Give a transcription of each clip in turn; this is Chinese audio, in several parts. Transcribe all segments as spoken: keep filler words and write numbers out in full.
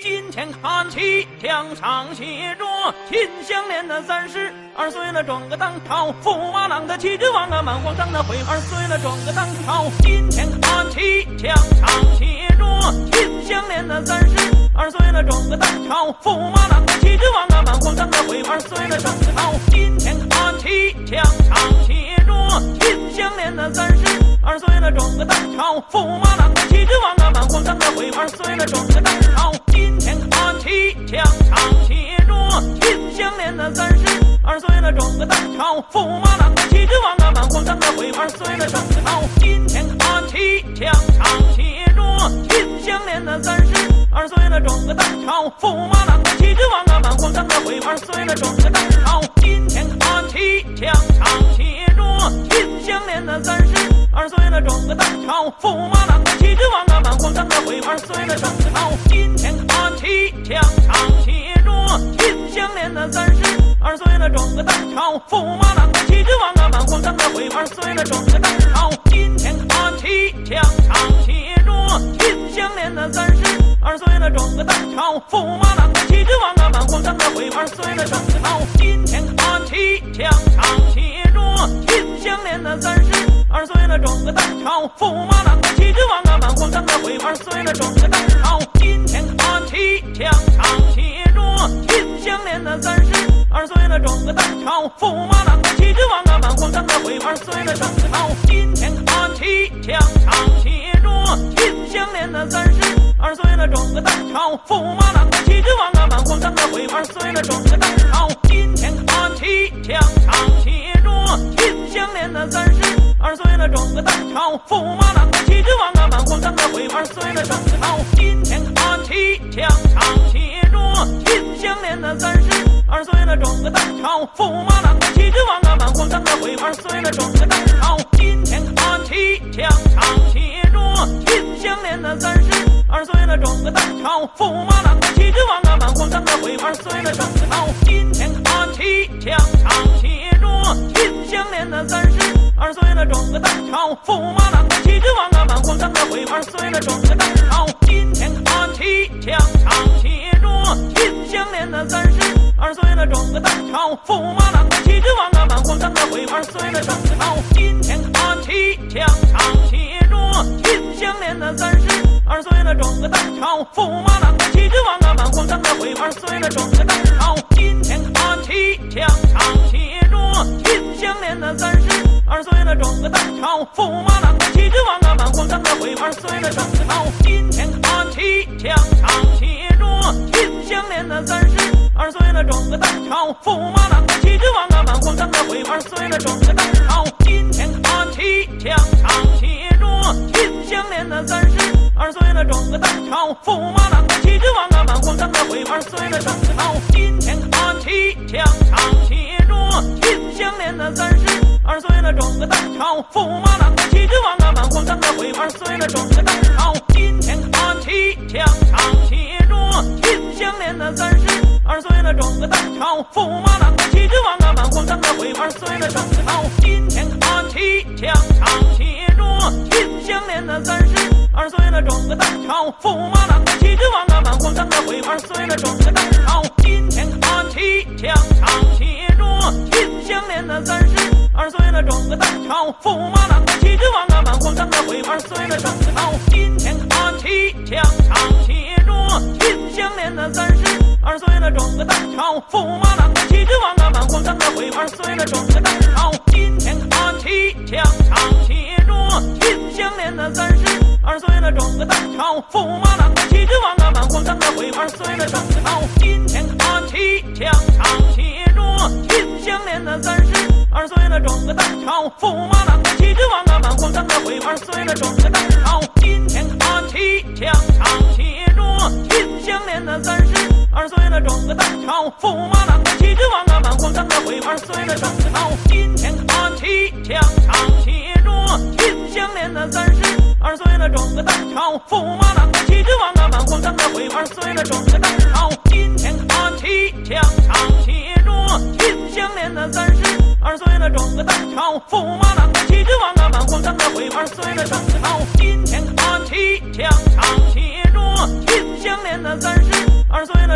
金钱看齐，墙上写着秦香莲的三十二岁了，转个当朝，驸马郎的旗帜王啊，满皇上的回二岁了，转个当朝。金钱看齐，墙上写着秦香莲的三十二岁了，转个当朝，驸马郎的旗帜王啊，满皇上的回二岁了，转个朝。金钱看齐，墙上写着秦香莲的三十二岁了，转个当朝，驸马郎的旗帜王啊，满皇上的回二岁了，转个当朝。金钱看齐，墙上写着秦香莲的三十二岁了，转个当朝，驸马郎的旗帜王啊，满皇上的回二岁了，转个朝。金钱看齐，墙上写着秦香莲的三十二岁了，转个当朝，驸马郎的旗帜王啊，满皇上的回二岁了，转个当朝。金钱看齐，墙上写着秦香莲的三十二岁了，转个当朝，驸马郎的旗帜王啊，满皇上的回二岁了，转个朝。金钱看齐，墙上写着秦香莲的三十二岁了，转个当朝，驸马郎的旗帜王啊，满皇上的回二岁了，转个当朝。金钱看齐，墙上写着秦香莲的三十二岁了，转个当朝，驸马郎的旗帜王啊，满皇上的回二岁了，转个朝。金钱看齐，墙上写着秦香莲的三十二岁了，转个当朝，驸马郎的旗帜王啊，满皇上的回二岁了，转个当朝。金钱看齐，墙上写着秦香莲的三十二岁了，转个当朝，驸马郎的旗帜王啊，满皇上的回二岁了，转个朝。金钱看齐，墙上写着秦香莲的三十二岁了，转个当朝，驸马郎的旗帜王啊，满皇上的回二岁了，转个当朝。金钱看齐，墙上写着秦香莲的三十二岁了，转个当朝，驸马郎的旗帜王啊，满皇上的回二岁了，转个朝。金钱看齐，墙上写着秦香莲的三十二岁了，转个当朝，驸马郎的旗帜王啊，满皇上的回二岁了，转个当朝。金钱看齐，墙上写着秦香莲的三十二岁了，转个当朝，驸马郎的旗帜王啊，满皇上的回二岁了，转个朝。金钱看齐，墙上写着秦香莲的三十二岁了，转个当朝，驸马郎的旗帜王啊，满皇上的回二岁了，转个当朝。金钱看齐，墙上写着秦香莲的三十二岁了，转个当朝，驸马郎的旗帜王啊，满皇上的回二岁了，转个朝。金钱看齐，墙上写着秦香莲的三十二岁了，转个当朝，驸马郎的旗帜王啊，满皇上的回二岁了，转个当朝。金钱看齐，墙上写着秦香莲的三十二岁了，转个当朝，驸马郎的旗帜王啊，满皇上的回二岁了，转个朝。金钱看齐，墙上写着秦香莲的三十二岁了，转个当朝，驸马郎的旗帜王啊，满皇上的回二岁了，转个当朝。金钱看齐，墙上写着秦香莲的三十二岁了，转个当朝，驸马郎的旗帜王啊，满皇上的回二岁了，转个朝。金钱看齐，墙上写着秦香莲的三十二岁了，转个当朝，驸马郎的旗帜王啊，满皇上的回二岁了，转个当朝。金钱看齐，墙上写着秦香莲的三十二岁了，转个当朝，驸马郎的旗帜王啊，满皇上的回二岁了，转个朝。金钱看齐，墙上写着秦香莲的三十二岁了，转个当朝，驸马郎的旗帜王啊，满皇上的回二岁了，转个当朝。金钱看齐，墙上写着秦香莲的三十二岁了，转个当朝，驸马郎的旗帜王啊，满皇上的回二岁了，转个朝。金钱看齐，墙上写着秦香莲的三十二岁了，转个当朝，驸马郎的旗帜王啊，满皇上的回二岁了，转个当朝。金钱看齐，墙上写着秦香莲的三十二岁了，转个当朝，驸马郎的旗帜王啊，满皇上的回二岁了，转个朝。金钱看齐，墙上写着秦香莲的三十二岁了，转个当朝，驸马郎的旗帜王啊，满皇上的回二岁了，转个当朝。金钱看齐，墙上写着秦香莲的三十二岁了，转个当朝，驸马郎的旗帜王啊，满皇上的回二岁了，转个朝。金钱看齐，墙上写着秦香莲的三十二岁了，转个当朝，驸马郎的旗帜王啊，满皇上的回二岁了，转个当朝。金钱看齐，墙上写着秦香莲的三十二岁了，转个当朝，驸马郎的旗帜王啊，满皇上的回二岁了，转个朝。金钱看齐，墙上写着秦香莲的三十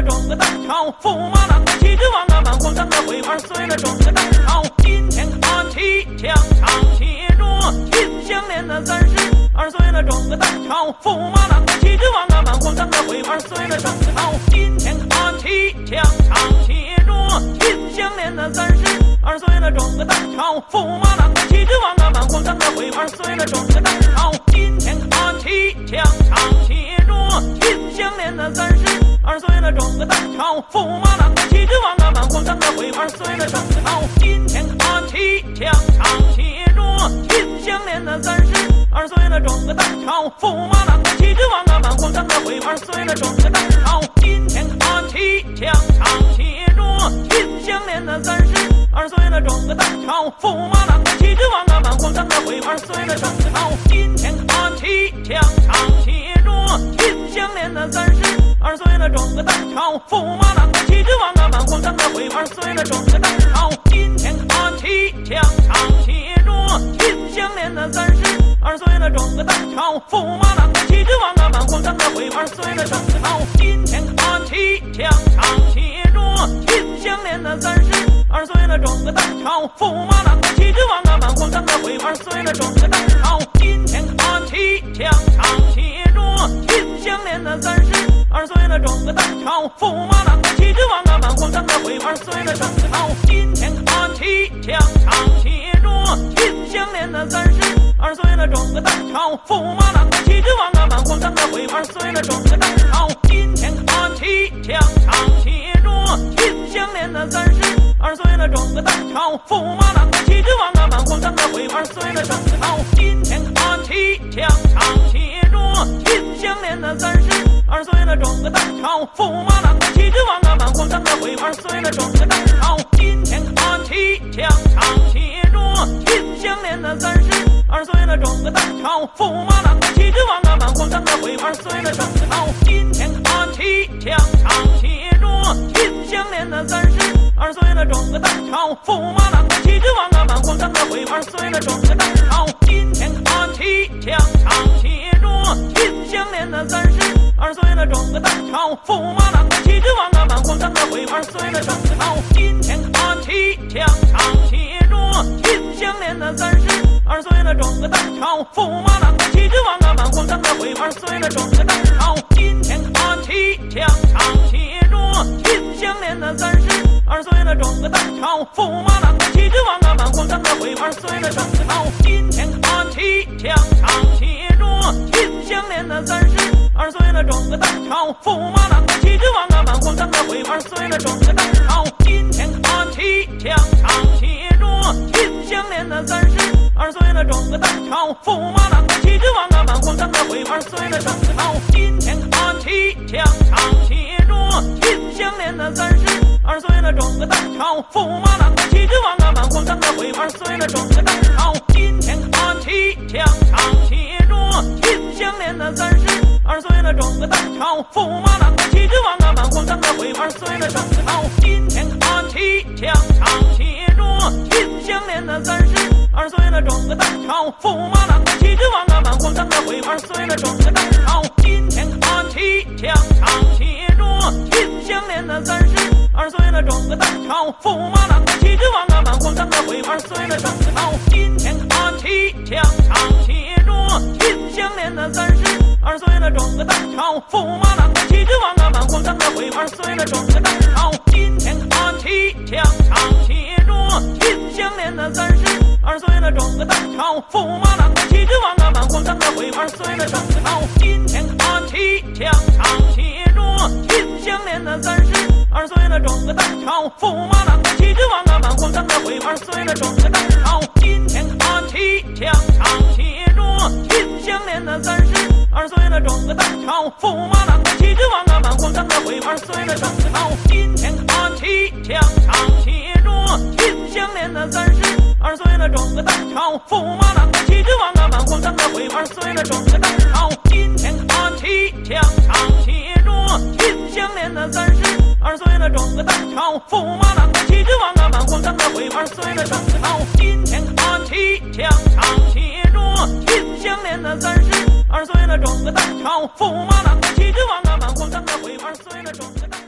整个当朝，驸马郎的旗帜王啊，满皇上的徽，二岁了整个当朝，金钱看齐，墙上写着金项链的三十，二岁了整个当朝，驸马郎的旗帜王啊，满皇上的徽，二岁了整个朝，金钱看齐，墙上写着金项链的三十，二岁了整个当朝，驸马郎的旗帜王啊，满皇上的徽，二岁了整个当朝，金钱看齐，墙上写着金项链的三十，二岁了整个当朝，驸马郎的旗帜王啊，满皇上的徽，二岁了整个朝，金钱看齐，墙上写着金项链的三十，二岁了整个当朝，驸马郎的旗帜王啊，满皇上的徽，二岁了整个当朝，金钱看齐，墙上写着金项链的三十，二岁了整个当朝，驸马郎的旗帜王啊，满皇上的徽，二岁了整个朝，金钱看齐，墙上写着金项链的三十，二岁了整个当朝，驸马郎的旗帜王啊，满皇上的徽，二岁了整个当朝，金钱看齐，墙上写着金项链的三十，二岁了整个当朝，驸马郎的旗帜王啊，满皇上的徽，二岁了整个朝，金钱看齐，墙上写着金项链的三十，二岁了整个当朝，驸马郎的旗帜王啊，满皇上的徽，二岁了整个当朝，金钱看齐，墙上写着金项链的三十，二岁了整个当朝，驸马郎的旗帜王啊，满皇上的徽，二岁了整个朝，金钱看齐，墙上写着金项链的三十，二岁了整个当朝，驸马郎的旗帜王啊，满皇上的徽，二岁了整个当朝，金钱看齐，墙上写着金项链的三十，二岁了整个当朝，驸马郎的旗帜王啊，满皇上的徽，二岁了整个朝，金钱看齐，墙上写着金项链的三十，二岁了整个当朝，驸马郎的旗帜王啊，满皇上的徽，二岁了整个当朝，金钱看齐，墙上写着金项链的三十，二岁了整个当朝，驸马郎的旗帜王啊，满皇上的徽，二岁了整个朝，金钱看齐，墙上写着金项链的三十，二岁了整个当朝，驸马郎的旗帜王啊，满皇上的徽，二岁了整个当朝，金钱看齐，墙上写着金项链的三十，二岁了整个当朝，驸马郎的旗帜王啊，满皇上的徽，二岁了整个朝，金钱看齐，墙上写着金项链的三十，二岁了整个当朝，驸马郎的旗帜王啊，满皇上的徽，二岁了整个当朝，金钱看齐，墙上写着金项链的三十，二岁了整个当朝，驸马郎的旗帜王啊，满皇上的徽，二岁了整个朝，金钱看齐，墙上写着金项链的三十，二岁了整个当朝，驸马郎的旗帜王啊，满皇上的徽，二岁了整个当朝，金钱看齐，墙上写着金项链的三十，二岁了整个当朝，驸马郎的旗帜王啊，满皇上的徽，二岁了整个朝，金钱看齐，墙上写着金项链的三十，二岁了整个当朝，驸马郎的旗帜王啊，满皇上的徽，二岁了整个当朝，金钱看齐，墙上写着金项链的三十，二岁了整个当朝，驸马郎的旗帜王啊，满皇上的徽，二岁了整个朝，金钱看齐，墙上写着金项链的三十，二岁了整个当朝，驸马郎的旗帜王啊，满皇上的徽，二岁了整个当朝，金钱看齐，墙上写着金项链的三十，二岁了整个当朝，驸马郎的旗帜王啊，满皇上的徽，二岁了整个朝，金钱看齐，墙上写着金项链的三十，二岁了整个当朝，驸马郎的旗帜王啊，满皇上的徽，二岁了整个当朝，金钱看齐，墙上写着金项链的三十，二岁了整个当朝，驸马郎的旗帜王啊，满皇上的徽，二岁了整个朝，金钱看齐，墙上写着金项链的三十，二岁了整个当朝，驸马郎的旗帜王啊，满皇上的徽，二岁了整个当朝，金钱看齐，墙上写着金项链的三十，二岁了整个当朝，驸马郎的旗帜王啊，满皇上的徽，二岁了整个朝，金钱看齐，墙上写着金项链的三十，二岁了整个当朝，驸马郎的旗帜王啊，满皇上的徽，二岁了整个当朝，金钱看齐，墙上写着金项链的三十，二岁了整个当朝，驸马郎的旗帜王啊，满皇上的徽，二岁了整个朝，金钱看齐，墙上写着金项链的三十，二岁了整个当朝，驸马郎的旗帜王啊，满皇上的徽，二岁了整个当朝。